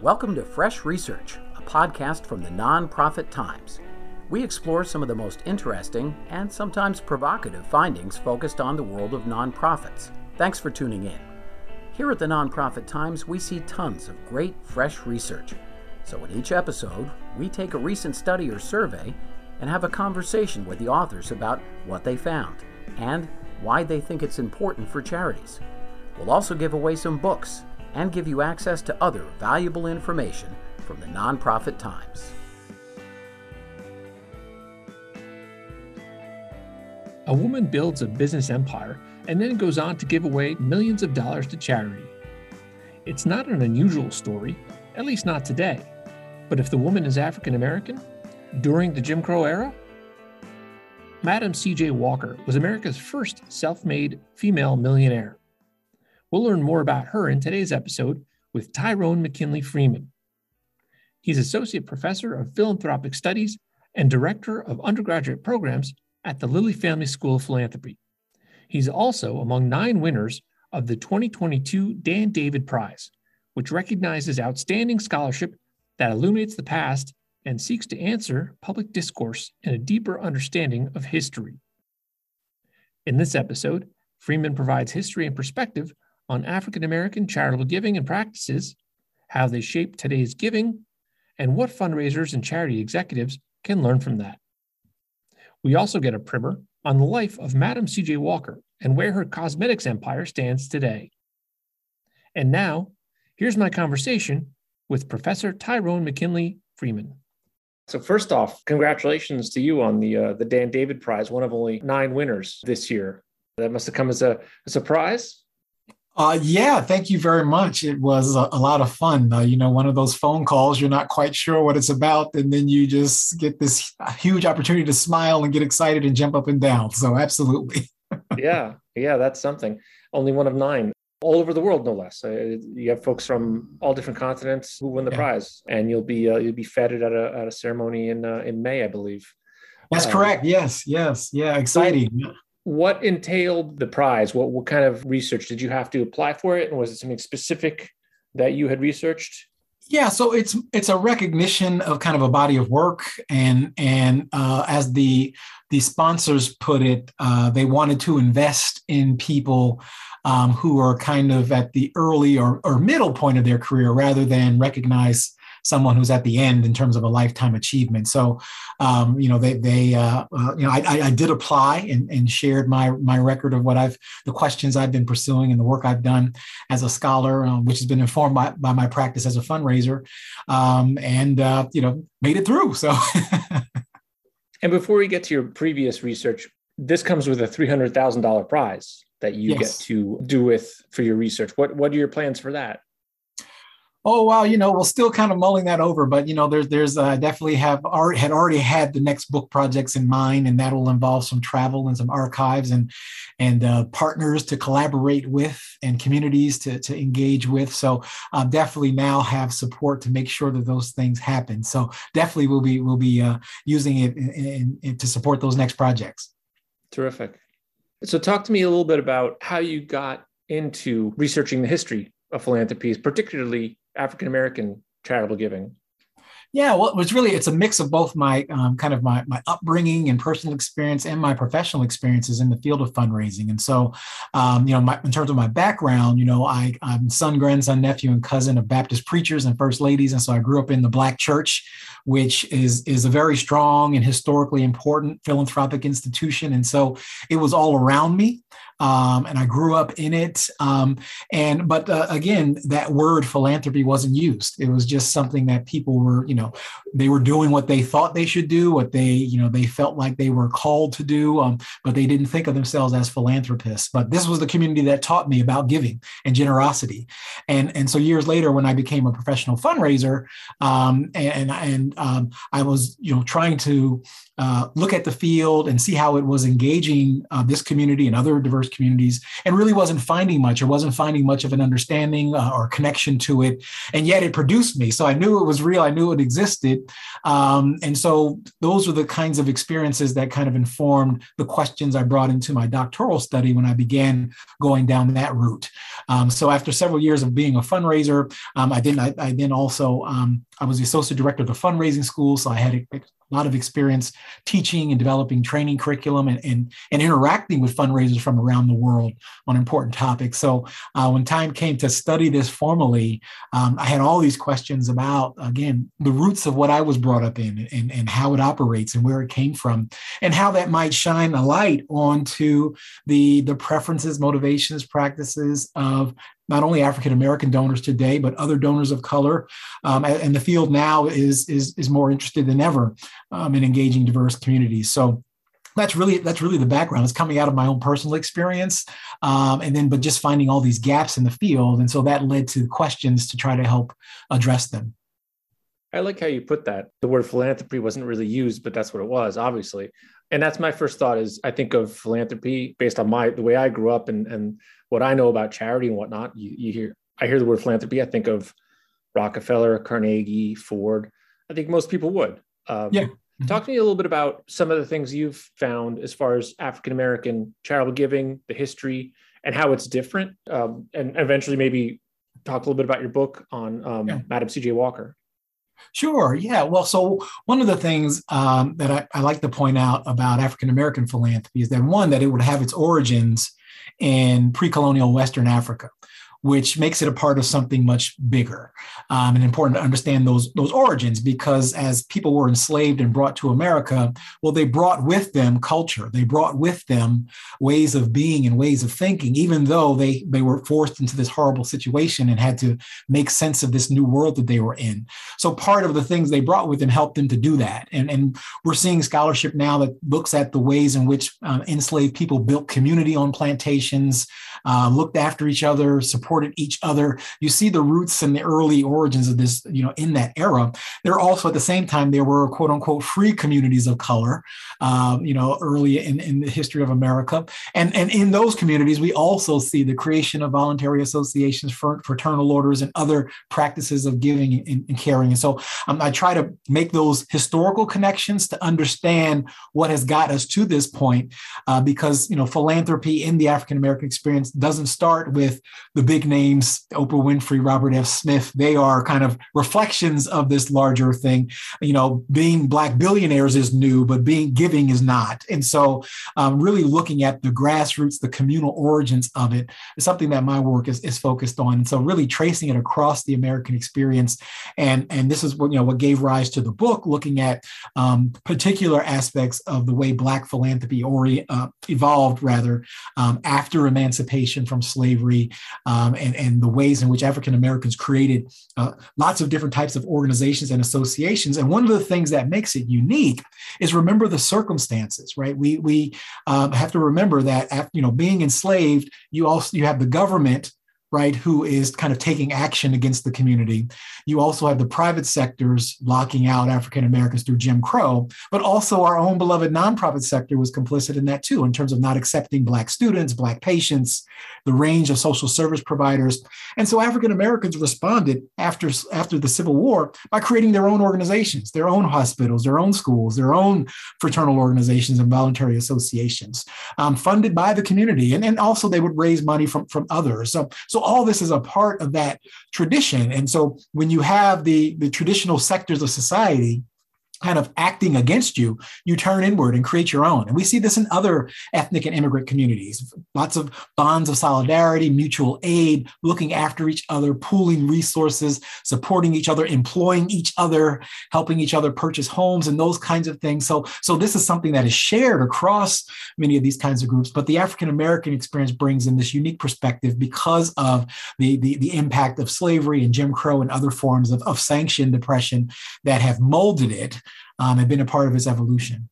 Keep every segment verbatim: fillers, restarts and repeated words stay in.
Welcome to Fresh Research, a podcast from the Nonprofit Times. We explore some of the most interesting and sometimes provocative findings focused on the world of nonprofits. Thanks for tuning in. Here at the Nonprofit Times, we see tons of great, fresh research. So in each episode, we take a recent study or survey and have a conversation with the authors about what they found and why they think it's important for charities. We'll also give away some books and give you access to other valuable information from the Nonprofit Times. A woman builds a business empire and then goes on to give away millions of dollars to charity. It's not an unusual story, at least not today. But if the woman is African American, during the Jim Crow era? Madam C J Walker was America's first self-made female millionaire. We'll learn more about her in today's episode with Tyrone McKinley Freeman. He's Associate Professor of Philanthropic Studies and Director of Undergraduate Programs at the Lilly Family School of Philanthropy. He's also among nine winners of the twenty twenty-two Dan David Prize, which recognizes outstanding scholarship that illuminates the past and seeks to answer public discourse and a deeper understanding of history. In this episode, Freeman provides history and perspective on African American charitable giving and practices, how they shape today's giving, and what fundraisers and charity executives can learn from that. We also get a primer on the life of Madam C J Walker and where her cosmetics empire stands today. And now, here's my conversation with Professor Tyrone McKinley Freeman. So first off, congratulations to you on the uh, the Dan David Prize, one of only nine winners this year. That must have come as a, a surprise. Uh, yeah, thank you very much. It was a, a lot of fun. Uh, you know, one of those phone calls, you're not quite sure what it's about, and then you just get this huge opportunity to smile and get excited and jump up and down. So absolutely. yeah, yeah, that's something. Only one of nine. All over the world, no less. Uh, you have folks from all different continents who win the yeah. prize, and you'll be uh, you'll be feted at a at a ceremony in uh, in May, I believe. That's um, correct. Yes, yes, yeah, exciting. So what entailed the prize? What what kind of research did you have to apply for it, and was it something specific that you had researched? Yeah, so it's it's a recognition of kind of a body of work, and and uh, as the the sponsors put it, uh, they wanted to invest in people um, who are kind of at the early or, or middle point of their career, rather than recognize someone who's at the end in terms of a lifetime achievement. So, um, you know, they, they, uh, uh, you know, I, I did apply and, and shared my my record of what I've, the questions I've been pursuing and the work I've done as a scholar, um, which has been informed by, by my practice as a fundraiser, um, and uh, you know, made it through. So, and before we get to your previous research, this comes with a three hundred thousand dollars prize that you yes. get to do with for your research. What what are your plans for that? Oh, wow. You know, we're still kind of mulling that over, but, you know, there's, there's, uh, definitely have already had already had the next book projects in mind, and that'll involve some travel and some archives and, and, uh, partners to collaborate with and communities to, to engage with. So, uh, definitely now have support to make sure that those things happen. So definitely we'll be, we'll be, uh, using it in, in, in, to support those next projects. Terrific. So talk to me a little bit about how you got into researching the history of philanthropies, particularly African-American charitable giving. Yeah, well, it was really, it's a mix of both my um, kind of my, my upbringing and personal experience and my professional experiences in the field of fundraising. And so, um, you know, my, in terms of my background, you know, I, I'm son, grandson, nephew, and cousin of Baptist preachers and first ladies. And so I grew up in the Black church, which is, is a very strong and historically important philanthropic institution. And so it was all around me. Um, and I grew up in it. Um, and but uh, again, that word philanthropy wasn't used. It was just something that people were, you know, they were doing what they thought they should do, what they, you know, they felt like they were called to do, um, but they didn't think of themselves as philanthropists. But this was the community that taught me about giving and generosity. And, and so years later, when I became a professional fundraiser, um, and, and um, I was, you know, trying to uh, look at the field and see how it was engaging uh, this community and other diverse communities, and really wasn't finding much or wasn't finding much of an understanding uh, or connection to it. And yet it produced me. So I knew it was real. I knew it existed. existed. Um, and so those are the kinds of experiences that kind of informed the questions I brought into my doctoral study when I began going down that route. Um, so after several years of being a fundraiser, um, I then I, I then also um, I was the associate director of the fundraising school, so I had a, a lot of experience teaching and developing training curriculum and, and, and interacting with fundraisers from around the world on important topics. So uh, when time came to study this formally, um, I had all these questions about, again, the roots of what I was brought up in and, and how it operates and where it came from and how that might shine a light onto the, the preferences, motivations, practices of not only African-American donors today, but other donors of color. Um, and the field now is, is, is more interested than ever um, in engaging diverse communities. So that's really, that's really the background. It's coming out of my own personal experience. Um, and then, but just finding all these gaps in the field. And so that led to questions to try to help address them. I like how you put that. The word philanthropy wasn't really used, but that's what it was, obviously. And that's my first thought is I think of philanthropy based on my the way I grew up and, and what I know about charity and whatnot. You, you hear I hear the word philanthropy, I think of Rockefeller, Carnegie, Ford. I think most people would. Um, yeah. Talk to me a little bit about some of the things you've found as far as African-American charitable giving, the history, and how it's different. Um, and eventually maybe talk a little bit about your book on um, yeah. Madam C J Walker. Sure. Yeah. Well, so one of the things um, that I, I like to point out about African-American philanthropy is that one, that it would have its origins in pre-colonial Western Africa, which makes it a part of something much bigger. Um, and important to understand those, those origins, because as people were enslaved and brought to America, well, they brought with them culture. They brought with them ways of being and ways of thinking, even though they, they were forced into this horrible situation and had to make sense of this new world that they were in. So part of the things they brought with them helped them to do that. And, and we're seeing scholarship now that looks at the ways in which um, enslaved people built community on plantations, uh, looked after each other, supported each other. You see the roots and the early origins of this, you know, in that era. There also, at the same time, there were quote unquote free communities of color, um, you know, early in, in the history of America. And, and in those communities, we also see the creation of voluntary associations, fraternal orders, and other practices of giving and, and caring. And so um, I try to make those historical connections to understand what has got us to this point, uh, because, you know, philanthropy in the African-American experience doesn't start with the big names, Oprah Winfrey, Robert F. Smith. They are kind of reflections of this larger thing. You know, being Black billionaires is new, but being giving is not. And so um, really looking at the grassroots, the communal origins of it is something that my work is, is focused on. And so really tracing it across the American experience. And, and this is what, you know, what gave rise to the book, looking at um, particular aspects of the way Black philanthropy or, uh, evolved rather um, after emancipation from slavery. Um, and, and the ways in which African Americans created uh, lots of different types of organizations and associations. And one of the things that makes it unique is remember the circumstances, right? We we um, have to remember that after, you know, being enslaved, you also you have the government, right, who is kind of taking action against the community. You also have the private sectors locking out African Americans through Jim Crow, but also our own beloved nonprofit sector was complicit in that too, in terms of not accepting Black students, Black patients, the range of social service providers. And so African Americans responded after, after the Civil War by creating their own organizations, their own hospitals, their own schools, their own fraternal organizations and voluntary associations, um, funded by the community. And, and also they would raise money from, from others. So, so all this is a part of that tradition. And so when you have the, the traditional sectors of society kind of acting against you, you turn inward and create your own. And we see this in other ethnic and immigrant communities. Lots of bonds of solidarity, mutual aid, looking after each other, pooling resources, supporting each other, employing each other, helping each other purchase homes and those kinds of things. So, so this is something that is shared across many of these kinds of groups. But the African-American experience brings in this unique perspective because of the, the, the impact of slavery and Jim Crow and other forms of, of sanctioned oppression that have molded it Um, and been a part of its evolution.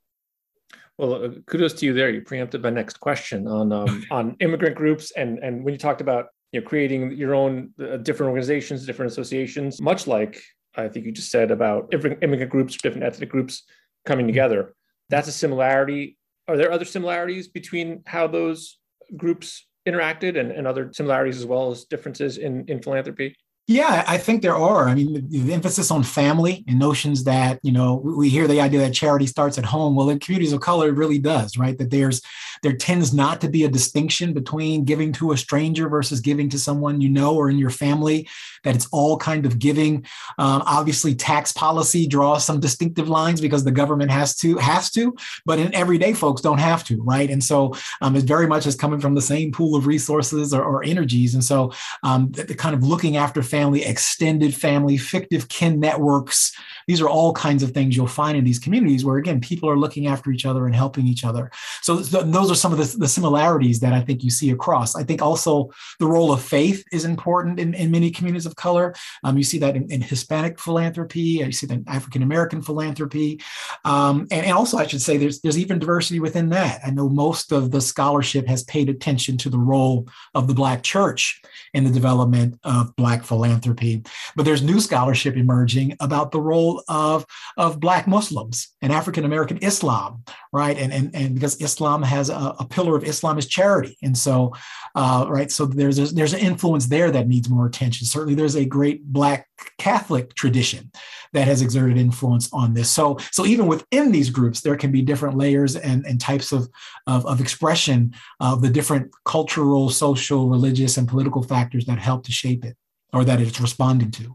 Well, uh, kudos to you there. You preempted my next question on um, on immigrant groups, and and when you talked about, you know, creating your own uh, different organizations, different associations, much like I think you just said about different immigrant groups, different ethnic groups coming together. That's a similarity. Are there other similarities between how those groups interacted, and, and other similarities as well as differences in in philanthropy? Yeah, I think there are. I mean, the, the emphasis on family and notions that, you know, we hear the idea that charity starts at home. Well, in communities of color, it really does, right? That there's, there tends not to be a distinction between giving to a stranger versus giving to someone you know or in your family, that it's all kind of giving. Um, obviously, tax policy draws some distinctive lines because the government has to, has to, but in everyday folks don't have to, right? And so um, it very much is coming from the same pool of resources or, or energies. And so um, the, the kind of looking after family Family, extended family, fictive kin networks. These are all kinds of things you'll find in these communities where, again, people are looking after each other and helping each other. So th- those are some of the, the similarities that I think you see across. I think also the role of faith is important in, in many communities of color. Um, you see that in, in Hispanic philanthropy. You see that in African-American philanthropy. Um, and, and also, I should say, there's, there's even diversity within that. I know most of the scholarship has paid attention to the role of the Black church in the development of Black philanthropy. But there's new scholarship emerging about the role of, of Black Muslims and African-American Islam, right? And, and, and because Islam has a, a pillar of Islam is charity. And so, uh, right, so there's, a, there's an influence there that needs more attention. Certainly there's a great Black Catholic tradition that has exerted influence on this. So, so even within these groups, there can be different layers and, and types of, of, of expression of the different cultural, social, religious, and political factors that help to shape it, or that it's responding to.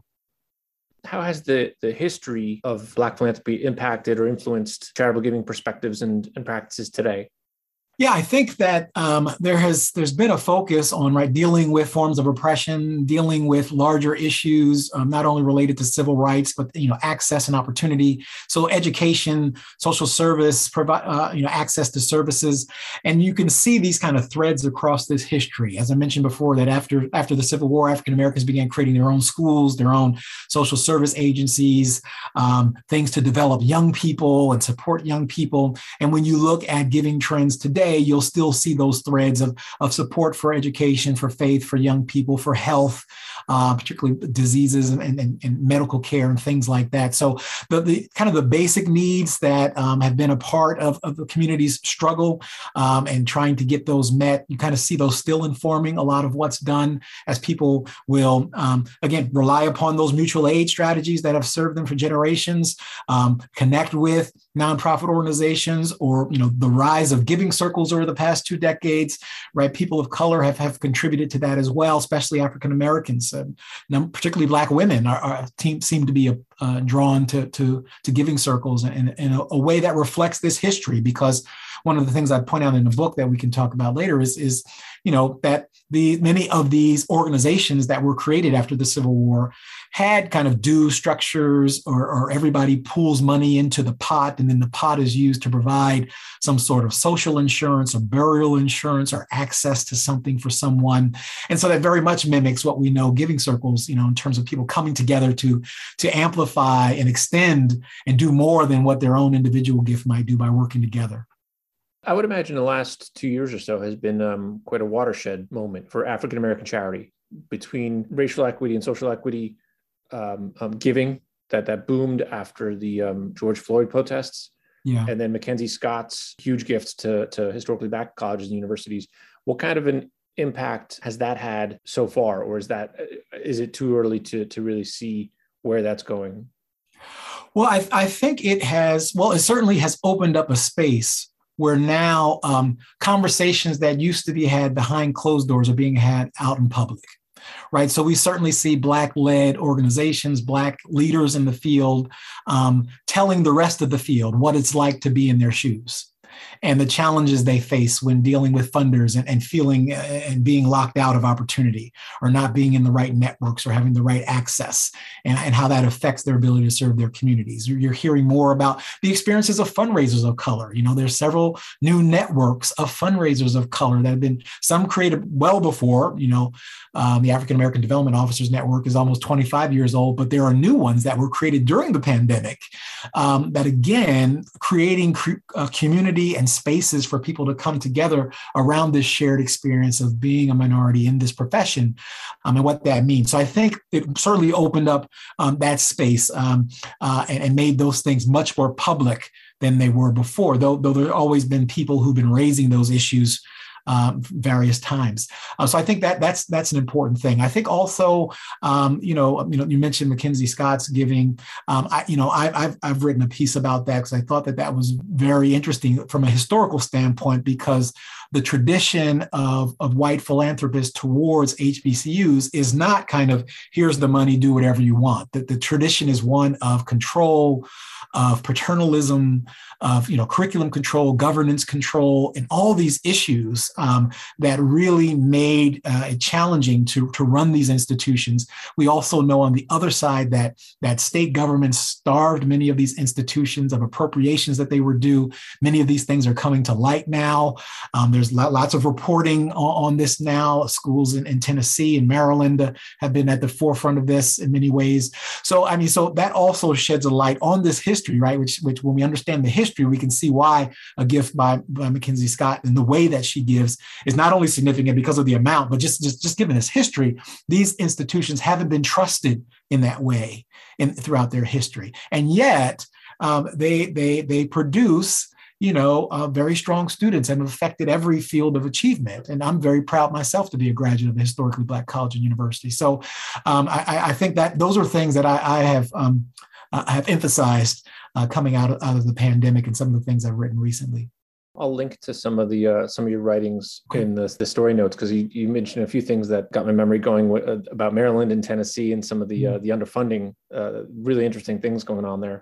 How has the, the history of Black philanthropy impacted or influenced charitable giving perspectives and, and practices today? Yeah, I think that um, there has there's been a focus on right dealing with forms of oppression, dealing with larger issues, um, not only related to civil rights, but you know, access and opportunity. So education, social service, provide uh, you know, access to services, and you can see these kind of threads across this history. As I mentioned before, that after after the Civil War, African Americans began creating their own schools, their own social service agencies, um, things to develop young people and support young people. And when you look at giving trends today, you'll still see those threads of, of support for education, for faith, for young people, for health, uh, particularly diseases and, and, and medical care and things like that. So the, the kind of the basic needs that um, have been a part of, of the community's struggle um, and trying to get those met, you kind of see those still informing a lot of what's done as people will, um, again, rely upon those mutual aid strategies that have served them for generations, um, connect with nonprofit organizations, or, you know, the rise of giving circles over the past two decades, right? People of color have, have contributed to that as well, especially African Americans, uh, particularly Black women are, are team, seem to be uh, drawn to, to, to giving circles in, in a, a way that reflects this history. Because one of the things I point out in the book that we can talk about later is, is you know, that the many of these organizations that were created after the Civil War had kind of due structures, or, or everybody pools money into the pot, and then the pot is used to provide some sort of social insurance or burial insurance or access to something for someone. And so that very much mimics what we know giving circles, you know, in terms of people coming together to, to amplify and extend and do more than what their own individual gift might do by working together. I would imagine the last two years or so has been um, quite a watershed moment for African-American charity, between racial equity and social equity um, um, giving that, that boomed after the um, George Floyd protests. Yeah. And then Mackenzie Scott's huge gifts to, to historically Black colleges and universities. What kind of an impact has that had so far? Or is that, is it too early to, to really see where that's going? Well, I, I think it has, well, it certainly has opened up a space where now um, conversations that used to be had behind closed doors are being had out in public, right? So we certainly see Black-led organizations, Black leaders in the field um, telling the rest of the field what it's like to be in their shoes and the challenges they face when dealing with funders and, and feeling uh, and being locked out of opportunity, or not being in the right networks or having the right access, and, and how that affects their ability to serve their communities. You're hearing more about the experiences of fundraisers of color. You know, there's several new networks of fundraisers of color that have been, some created well before, you know, um, the African American Development Officers Network is almost twenty-five years old, but there are new ones that were created during the pandemic um, that, again, creating cre- a community and spaces for people to come together around this shared experience of being a minority in this profession um, and what that means. So I think it certainly opened up um, that space um, uh, and, and made those things much more public than they were before, though, though there have always been people who've been raising those issues um, various times. Uh, so I think that that's that's an important thing. I think also, um, you know, you know, you mentioned Mackenzie Scott's giving. Um, I, you know, I, I've I've written a piece about that because I thought that that was very interesting from a historical standpoint, because the tradition of, of white philanthropists towards H B C Us is not kind of, here's the money, do whatever you want. The, the tradition is one of control, of paternalism, of, you know, curriculum control, governance control, and all these issues um, that really made uh, it challenging to, to run these institutions. We also know on the other side that, that state governments starved many of these institutions of appropriations that they were due. Many of these things are coming to light now. Um, there's lots of reporting on, on this now. Schools in, in Tennessee and Maryland uh, have been at the forefront of this in many ways. So, I mean, so that also sheds a light on this history, right? Which, which when we understand the history, we can see why a gift by, by Mackenzie Scott and the way that she gives is not only significant because of the amount, but just, just, just given this history, these institutions haven't been trusted in that way in, throughout their history. And yet um, they, they, they produce you know, uh, very strong students and have affected every field of achievement. And I'm very proud myself to be a graduate of a historically Black college and university. So um, I, I think that those are things that I, I have um, I have emphasized uh, coming out of, out of the pandemic and some of the things I've written recently. I'll link to some of the uh, some of your writings okay. in the, the story notes, because you, you mentioned a few things that got my memory going with, uh, about Maryland and Tennessee and some of the uh, the underfunding, uh, really interesting things going on there.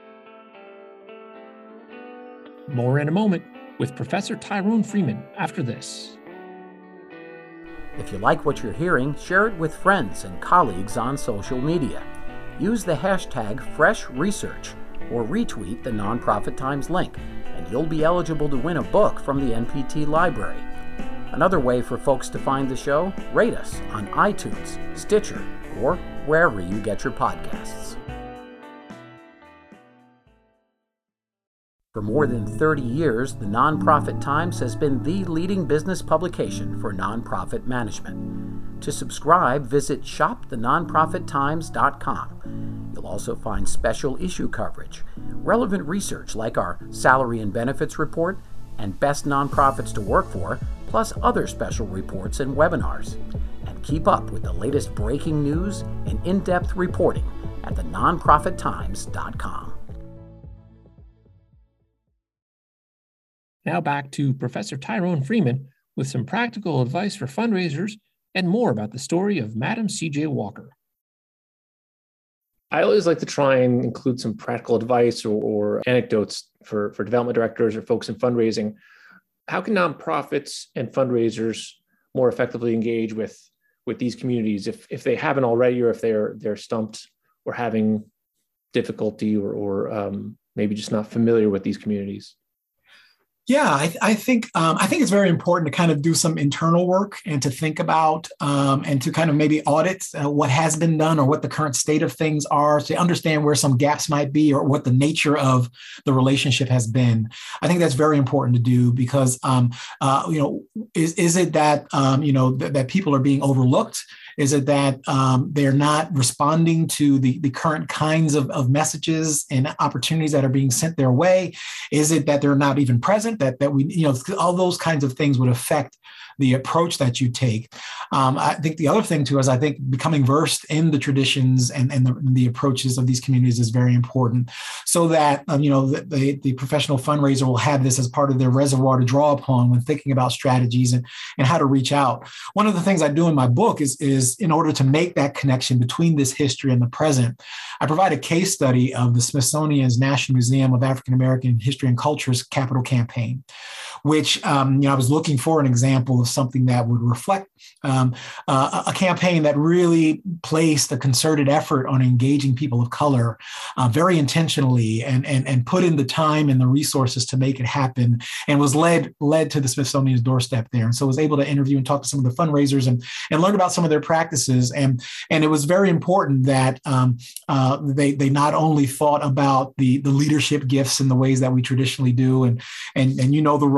More in a moment with Professor Tyrone Freeman after this. If you like what you're hearing, share it with friends and colleagues on social media. Use the hashtag FreshResearch or retweet the Nonprofit Times link, and you'll be eligible to win a book from the N P T library. Another way for folks to find the show, rate us on iTunes, Stitcher, or wherever you get your podcasts. For more than thirty years, the Nonprofit Times has been the leading business publication for nonprofit management. To subscribe, visit shop the nonprofit times dot com. You'll also find special issue coverage, relevant research like our Salary and Benefits Report and Best Nonprofits to Work For, plus other special reports and webinars. And keep up with the latest breaking news and in-depth reporting at the nonprofit times dot com. Now back to Professor Tyrone Freeman with some practical advice for fundraisers and more about the story of Madam C J Walker. I always like to try and include some practical advice or, or anecdotes for, for development directors or folks in fundraising. How can nonprofits and fundraisers more effectively engage with, with these communities if, if they haven't already, or if they're they're stumped or having difficulty or, or um, maybe just not familiar with these communities? Yeah, I, I think um, I think it's very important to kind of do some internal work and to think about um, and to kind of maybe audit uh, what has been done or what the current state of things are, to understand where some gaps might be or what the nature of the relationship has been. I think that's very important to do because, um, uh, you know, is, is it that, um, you know, th- that people are being overlooked? Is it that um, they're not responding to the, the current kinds of, of messages and opportunities that are being sent their way? Is it that they're not even present, that, that we, you know, all those kinds of things would affect the approach that you take. Um, I think the other thing too is I think becoming versed in the traditions and, and the, the approaches of these communities is very important, so that um, you know the, the, the professional fundraiser will have this as part of their reservoir to draw upon when thinking about strategies and, and how to reach out. One of the things I do in my book is, is in order to make that connection between this history and the present, I provide a case study of the Smithsonian's National Museum of African American History and Culture's capital campaign, which um, you know I was looking for an example of something that would reflect um, uh, a campaign that really placed a concerted effort on engaging people of color uh, very intentionally and, and, and put in the time and the resources to make it happen, and was led led to the Smithsonian's doorstep there. And so I was able to interview and talk to some of the fundraisers and, and learn about some of their practices. And, and it was very important that um, uh, they, they not only thought about the, the leadership gifts in the ways that we traditionally do, and, and, and you know the role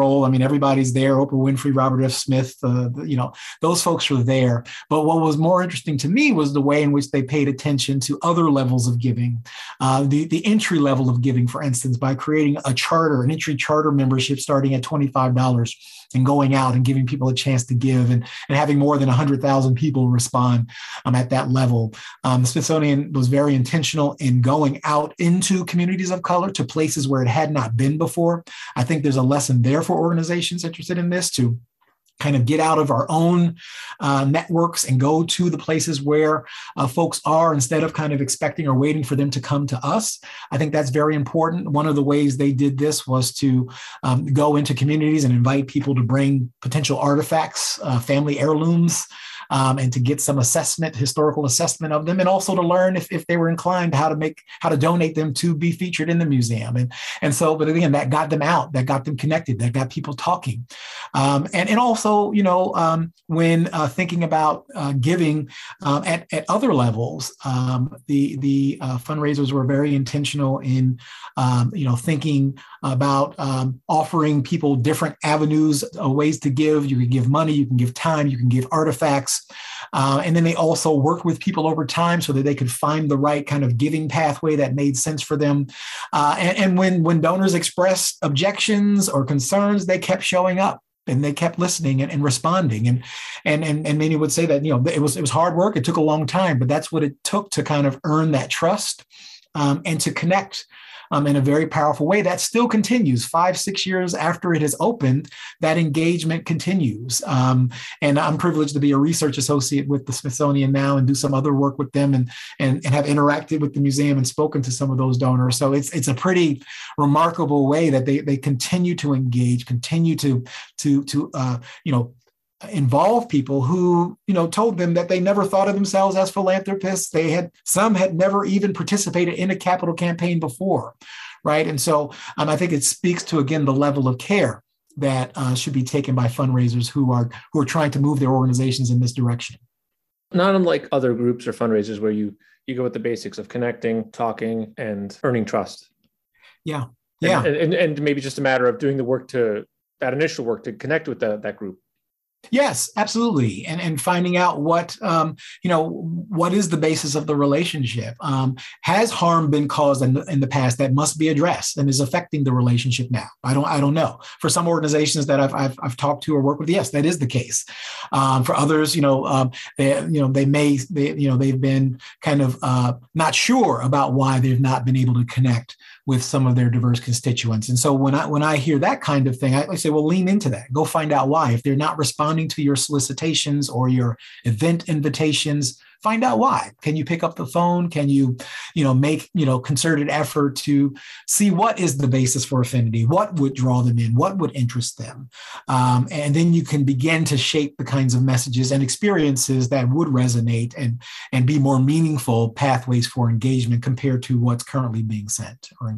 Roll. I mean, everybody's there. Oprah Winfrey, Robert F. Smith, uh, you know, those folks were there. But what was more interesting to me was the way in which they paid attention to other levels of giving, uh, the, the entry level of giving, for instance, by creating a charter, an entry charter membership starting at twenty-five dollars and going out and giving people a chance to give, and, and having more than one hundred thousand people respond um, at that level. Um, the Smithsonian was very intentional in going out into communities of color, to places where it had not been before. I think there's a lesson there for organizations interested in this to kind of get out of our own uh, networks and go to the places where uh, folks are, instead of kind of expecting or waiting for them to come to us. I think that's very important. One of the ways they did this was to um, go into communities and invite people to bring potential artifacts, uh, family heirlooms, Um, and to get some assessment, historical assessment of them, and also to learn if, if they were inclined how to make, how to donate them to be featured in the museum. And, and so, but again, that got them out, that got them connected, that got people talking. Um, and, and also, you know, um, when uh, thinking about uh, giving um, at, at other levels, um, the, the uh, fundraisers were very intentional in, um, you know, thinking about um, offering people different avenues, uh, ways to give. You can give money, you can give time, you can give artifacts. Uh, and then they also work with people over time so that they could find the right kind of giving pathway that made sense for them. Uh, and and when, when donors expressed objections or concerns, they kept showing up. And they kept listening and, and responding. And, and, and, and many would say that, you know, it was, it was hard work. It took a long time, but that's what it took to kind of earn that trust um, and to connect Um, in a very powerful way that still continues. Five, six years after it has opened, that engagement continues. Um, and I'm privileged to be a research associate with the Smithsonian now and do some other work with them, and, and, and have interacted with the museum and spoken to some of those donors. So it's it's a pretty remarkable way that they they continue to engage, continue to, to, to uh, you know, involve people who, you know, told them that they never thought of themselves as philanthropists. They had, some had never even participated in a capital campaign before, right? And so um, I think it speaks to, again, the level of care that uh, should be taken by fundraisers who are who are trying to move their organizations in this direction. Not unlike other groups or fundraisers where you you go with the basics of connecting, talking, and earning trust. Yeah, yeah, and and, and maybe just a matter of doing the work to that initial work to connect with that that group. Yes, absolutely. And and finding out what, um, you know, what is the basis of the relationship? Um, has harm been caused in the, in the past that must be addressed and is affecting the relationship now? I don't, I don't know. For some organizations that I've, I've, I've talked to or worked with, yes, that is the case. Um, for others, you know, um, they, you know, they may, they, you know, they've been kind of uh, not sure about why they've not been able to connect with some of their diverse constituents. And so when I when I hear that kind of thing, I, I say, well, lean into that. Go find out why. If they're not responding to your solicitations or your event invitations, find out why. Can you pick up the phone? Can you, you know, make, you know, concerted effort to see what is the basis for affinity? What would draw them in? What would interest them? Um, and then you can begin to shape the kinds of messages and experiences that would resonate and, and be more meaningful pathways for engagement compared to what's currently being sent. Or...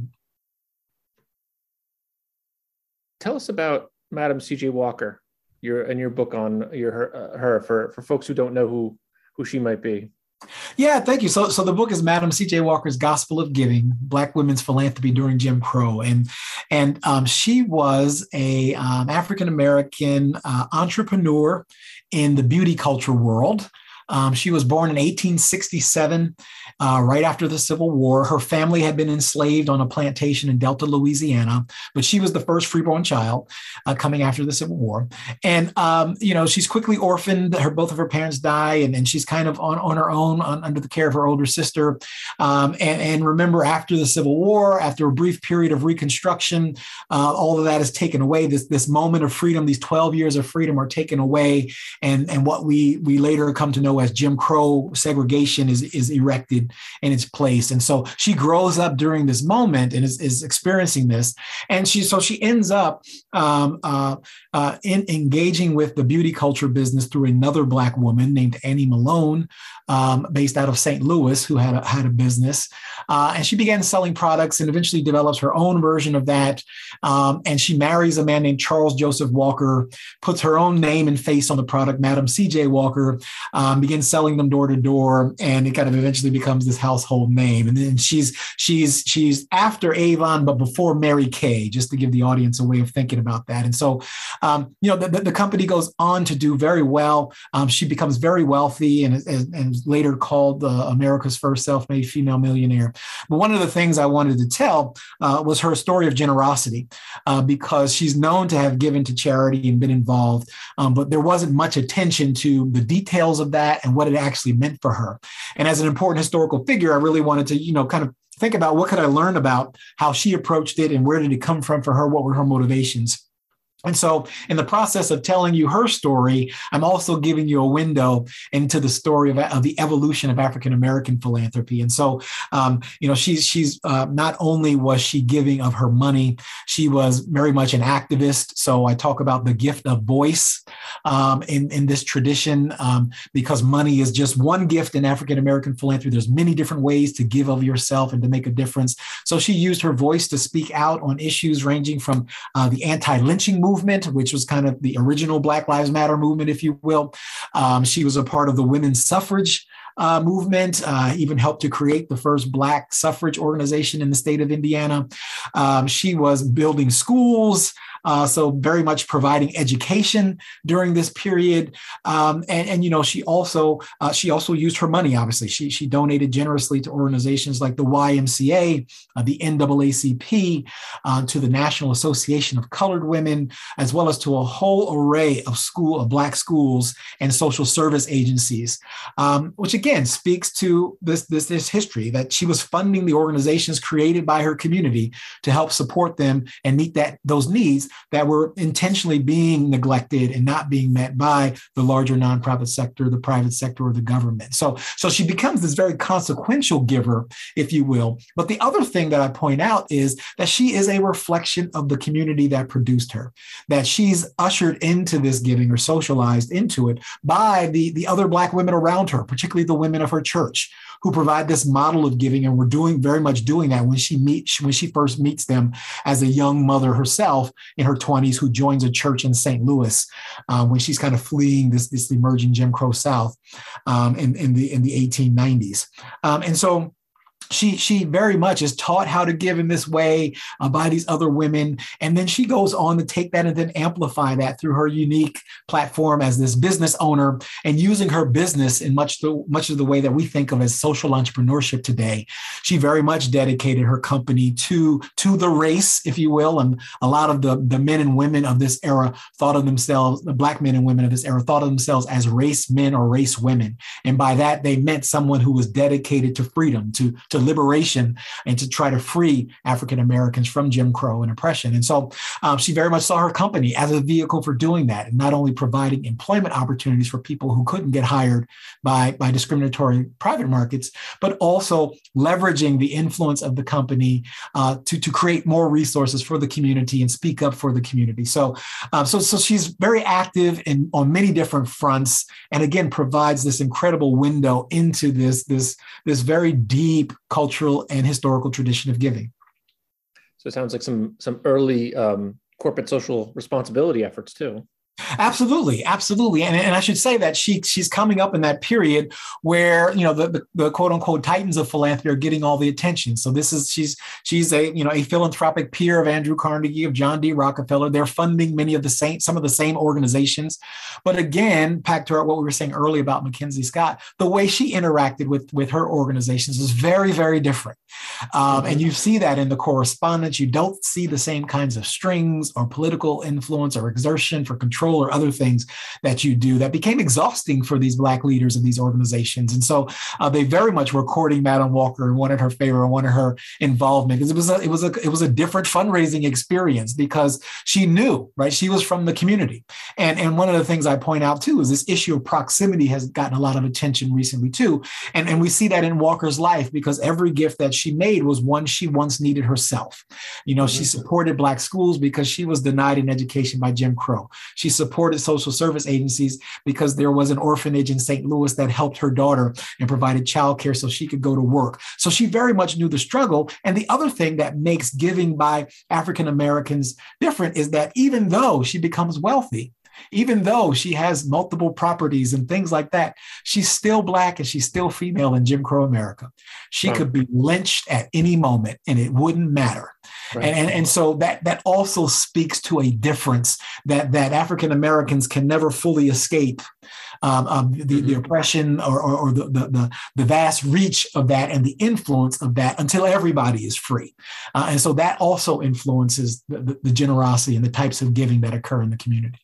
Tell us about Madam C J Walker, your and your book on your her, uh, her for, for folks who don't know who who she might be. Yeah, thank you. So, so the book is Madam C J Walker's Gospel of Giving: Black Women's Philanthropy During Jim Crow. And, and um, she was a um, African-American uh, entrepreneur in the beauty culture world. Um, she was born in eighteen sixty-seven, uh, right after the Civil War. Her family had been enslaved on a plantation in Delta, Louisiana, but she was the first freeborn child uh, coming after the Civil War. And, um, you know, she's quickly orphaned. Her, both of her parents die, and, and she's kind of on, on her own on, under the care of her older sister. Um, and, and remember, after the Civil War, after a brief period of Reconstruction, uh, all of that is taken away. This, this moment of freedom, these twelve years of freedom are taken away. And, and what we, we later come to know as Jim Crow segregation is, is erected in its place. And so she grows up during this moment and is, is experiencing this. And she, so she ends up um, uh, uh, in engaging with the beauty culture business through another Black woman named Annie Malone, um, based out of Saint Louis, who had a, had a business. Uh, and she began selling products and eventually develops her own version of that. Um, and she marries a man named Charles Joseph Walker, puts her own name and face on the product, Madam C J Walker, um, begins selling them door to door, and it kind of eventually becomes this household name. And then she's she's she's after Avon, but before Mary Kay, just to give the audience a way of thinking about that. And so, um, you know, the, the company goes on to do very well. Um, she becomes very wealthy and, and, and is later called uh, America's first self-made female millionaire. But one of the things I wanted to tell uh, was her story of generosity, uh, because she's known to have given to charity and been involved, um, but there wasn't much attention to the details of that and what it actually meant for her. And as an important historical figure, I really wanted to, you know, kind of think about what could I learn about how she approached it and where did it come from for her? What were her motivations? And so in the process of telling you her story, I'm also giving you a window into the story of, of the evolution of African-American philanthropy. And so, um, you know, she's, she's uh, not only was she giving of her money, she was very much an activist. So I talk about the gift of voice um, in, in this tradition, um, because money is just one gift in African-American philanthropy. There's many different ways to give of yourself and to make a difference. So she used her voice to speak out on issues ranging from uh, the anti-lynching movement, movement, which was kind of the original Black Lives Matter movement, if you will. Um, she was a part of the women's suffrage uh, movement, uh, even helped to create the first Black suffrage organization in the state of Indiana. Um, she was building schools, Uh, so very much providing education during this period. Um, and, and, you know, she also uh, she also used her money, obviously. She, she donated generously to organizations like the Y M C A, uh, the N double A C P, uh, to the National Association of Colored Women, as well as to a whole array of school of Black schools and social service agencies, um, which again speaks to this, this, this history that she was funding the organizations created by her community to help support them and meet that those needs that were intentionally being neglected and not being met by the larger nonprofit sector, the private sector, or the government. So, so she becomes this very consequential giver, if you will. But the other thing that I point out is that she is a reflection of the community that produced her, that she's ushered into this giving or socialized into it by the, the other Black women around her, particularly the women of her church, who provide this model of giving. And we're doing very much doing that when she meets, when she first meets them as a young mother herself in her twenties, who joins a church in Saint Louis uh, when she's kind of fleeing this, this emerging Jim Crow South um, in, in the in the eighteen nineties. Um, and so She she very much is taught how to give in this way uh, by these other women. And then she goes on to take that and then amplify that through her unique platform as this business owner and using her business in much, the, much of the way that we think of as social entrepreneurship today. She very much dedicated her company to, to the race, if you will. And a lot of the, the men and women of this era thought of themselves, the Black men and women of this era thought of themselves as race men or race women. And by that, they meant someone who was dedicated to freedom, to, to liberation, and to try to free African Americans from Jim Crow and oppression. And so um, she very much saw her company as a vehicle for doing that, and not only providing employment opportunities for people who couldn't get hired by, by discriminatory private markets, but also leveraging the influence of the company uh, to, to create more resources for the community and speak up for the community. So, uh, so, so she's very active in on many different fronts, and again provides this incredible window into this, this, this very deep cultural and historical tradition of giving. So it sounds like some some early um, corporate social responsibility efforts too. Absolutely, absolutely. And, and I should say that she she's coming up in that period where, you know, the, the, the quote unquote titans of philanthropy are getting all the attention. So this is, she's she's a, you know, a philanthropic peer of Andrew Carnegie, of John D. Rockefeller. They're funding many of the same, some of the same organizations. But again, back to what we were saying earlier about Mackenzie Scott, the way she interacted with, with her organizations was very, very different. Um, and you see that in the correspondence. You don't see the same kinds of strings or political influence or exertion for control or other things that you do that became exhausting for these Black leaders of these organizations. And so uh, they very much were courting Madam Walker and wanted her favor and wanted her involvement, because it was a, it was a, it was a different fundraising experience, because she knew, right? She was from the community. And, and one of the things I point out too is this issue of proximity has gotten a lot of attention recently too. And, and we see that in Walker's life, because every gift that she made was one she once needed herself. You know, mm-hmm. She supported Black schools because she was denied an education by Jim Crow. She supported social service agencies because there was an orphanage in Saint Louis that helped her daughter and provided childcare so she could go to work. So she very much knew the struggle. And the other thing that makes giving by African Americans different is that even though she becomes wealthy, Even though she has multiple properties and things like that, she's still Black and she's still female in Jim Crow America. She right. could be lynched at any moment and it wouldn't matter. Right. And, and, and so that, that also speaks to a difference that, that African Americans can never fully escape um, um, the, mm-hmm. the oppression or, or, or the, the, the vast reach of that and the influence of that until everybody is free. Uh, and so that also influences the, the, the generosity and the types of giving that occur in the community.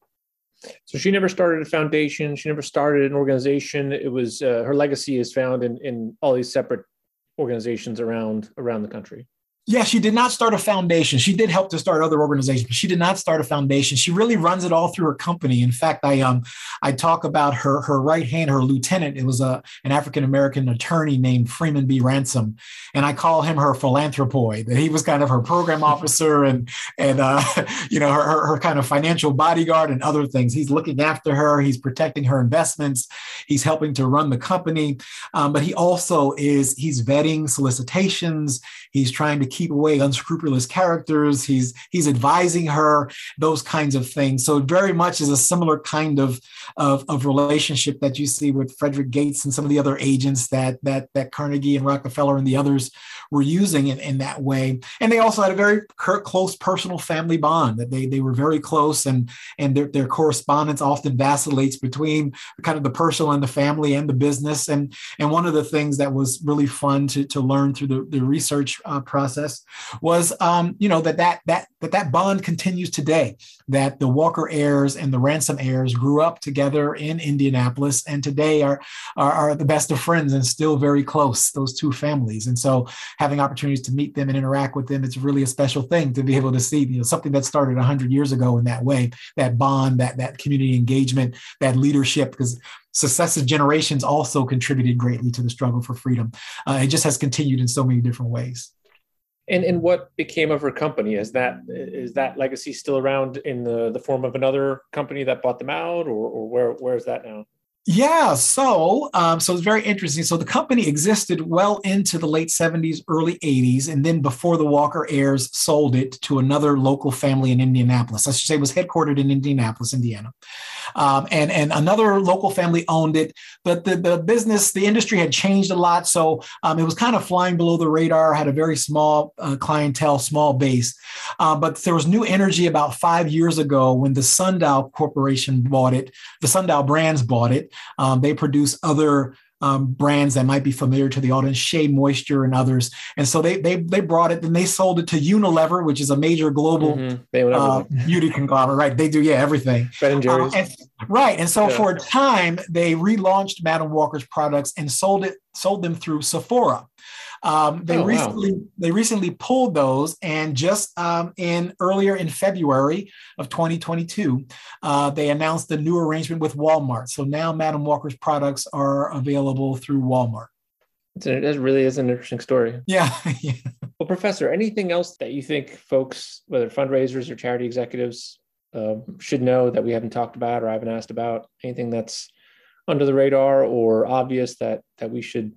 So she never started a foundation. She never started an organization. It was uh, her legacy is found in, in all these separate organizations around around the country. Yeah, she did not start a foundation. She did help to start other organizations, but she did not start a foundation. She really runs it all through her company. In fact, I um I talk about her her right hand, her lieutenant. It was a an African American attorney named Freeman B. Ransom, and I call him her philanthropoid. He was kind of her program officer and and uh, you know her, her her kind of financial bodyguard and other things. He's looking after her. He's protecting her investments. He's helping to run the company, um, but he also is he's vetting solicitations. He's trying to keep away unscrupulous characters. He's he's advising her, those kinds of things. So it very much is a similar kind of, of, of relationship that you see with Frederick Gates and some of the other agents that that that Carnegie and Rockefeller and the others were using in, in that way. And they also had a very close personal family bond, that they, they were very close, and, and their, their correspondence often vacillates between kind of the personal and the family and the business. And, and one of the things that was really fun to, to learn through the, the research uh, process was, um, you know, that that that that that bond continues today. That the Walker heirs and the Ransom heirs grew up together in Indianapolis, and today are, are are the best of friends and still very close. Those two families, and so having opportunities to meet them and interact with them, it's really a special thing to be able to see, you know, something that started a hundred years ago in that way. That bond, that that community engagement, that leadership, because successive generations also contributed greatly to the struggle for freedom. Uh, it just has continued in so many different ways. And and what became of her company? Is that is that legacy still around in the, the form of another company that bought them out, or, or where where is that now? Yeah, so um, so it's very interesting. So the company existed well into the late seventies, early eighties, and then before the Walker heirs sold it to another local family in Indianapolis. I should say it was headquartered in Indianapolis, Indiana. Um, and, and another local family owned it, but the, the business, the industry had changed a lot. So um, it was kind of flying below the radar, had a very small uh, clientele, small base. Uh, but there was new energy about five years ago when the Sundial Corporation bought it. The Sundial Brands bought it. Um, they produce other Um, brands that might be familiar to the audience, Shea Moisture and others. And so they they they brought it and they sold it to Unilever, which is a major global mm-hmm. uh, beauty conglomerate. Right. They do, yeah, everything. Ben and Jerry's. Uh, and, right. And so yeah. for a time, they relaunched Madam Walker's products and sold it, sold them through Sephora. Um, they oh, recently wow. they recently pulled those, and just um, in earlier in February of twenty twenty-two, uh, they announced a new arrangement with Walmart. So now Madam Walker's products are available through Walmart. That really is an interesting story. Yeah. yeah. Well, Professor, anything else that you think folks, whether fundraisers or charity executives, uh, should know that we haven't talked about or I haven't asked about? Anything that's under the radar or obvious that that we should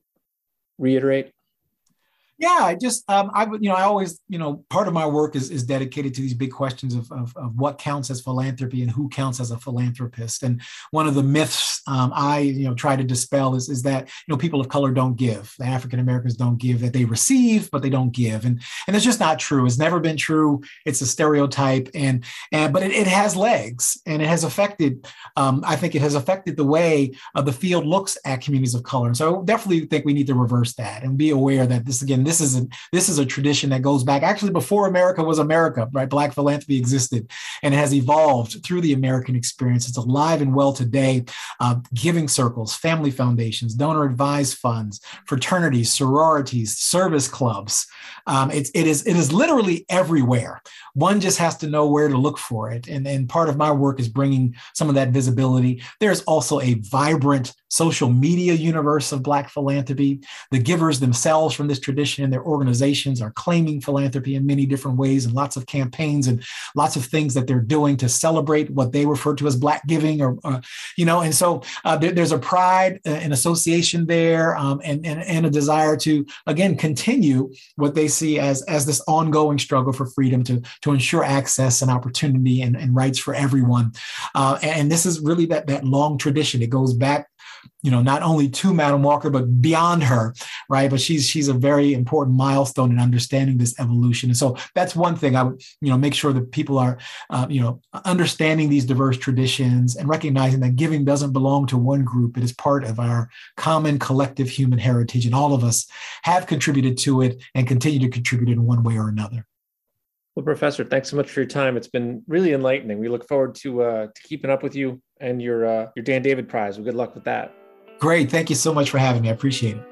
reiterate? Yeah, I just, um, I would, you know, I always, you know, part of my work is, is dedicated to these big questions of, of, of what counts as philanthropy and who counts as a philanthropist. And one of the myths um, I, you know, try to dispel is, is that, you know, people of color don't give, the African Americans don't give, that they receive, but they don't give. And, and it's just not true. It's never been true. It's a stereotype. And, and but it, it has legs, and it has affected, um, I think it has affected the way uh, the field looks at communities of color. And so I definitely think we need to reverse that and be aware that this, again, This is a this is a tradition that goes back actually before America was America, right? Black philanthropy existed, and it has evolved through the American experience. It's alive and well today. Uh, giving circles, family foundations, donor advised funds, fraternities, sororities, service clubs. Um, it's it is it is literally everywhere. One just has to know where to look for it. And, and part of my work is bringing some of that visibility. There's also a vibrant social media universe of Black philanthropy. The givers themselves from this tradition tradition in their organizations, are claiming philanthropy in many different ways, and lots of campaigns and lots of things that they're doing to celebrate what they refer to as Black giving, or, uh, you know, and so uh, there, there's a pride and association there, um, and, and, and a desire to, again, continue what they see as, as this ongoing struggle for freedom to, to ensure access and opportunity and, and rights for everyone. Uh, and this is really that, that long tradition. It goes back, you know, not only to Madam Walker, but beyond her, right? But she's she's a very important milestone in understanding this evolution. And so that's one thing I would, you know, make sure that people are, uh, you know, understanding these diverse traditions and recognizing that giving doesn't belong to one group. It is part of our common collective human heritage, and all of us have contributed to it and continue to contribute in one way or another. Well, Professor, thanks so much for your time. It's been really enlightening. We look forward to uh, to keeping up with you and your uh, your Dan David Prize. Well, good luck with that. Great. Thank you so much for having me. I appreciate it.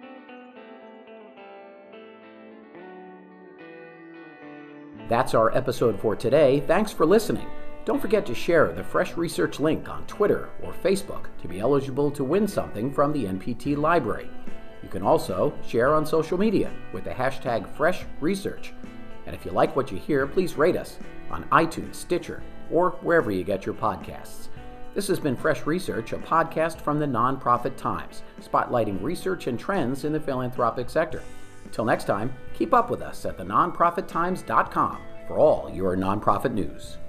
That's our episode for today. Thanks for listening. Don't forget to share the Fresh Research link on Twitter or Facebook to be eligible to win something from the N P T library. You can also share on social media with the hashtag Fresh Research. And if you like what you hear, please rate us on iTunes, Stitcher, or wherever you get your podcasts. This has been Fresh Research, a podcast from the Nonprofit Times, spotlighting research and trends in the philanthropic sector. Until next time, keep up with us at the nonprofit times dot com for all your nonprofit news.